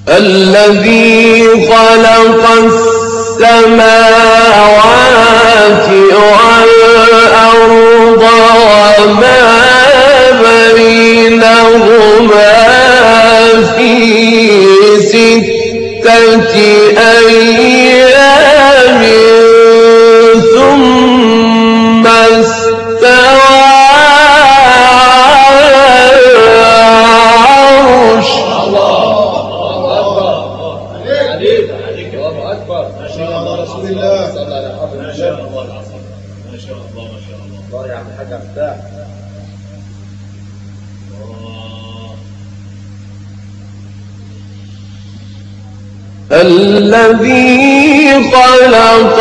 الذي خلق السماوات والأرض وما بينهما في 6 أيام ثم استوى على العرش. الذي خلق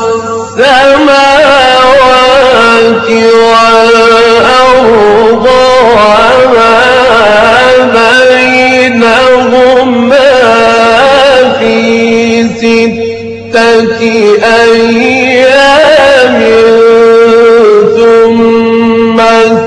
السماوات والأرض وما بينهما في 6 أيام ثم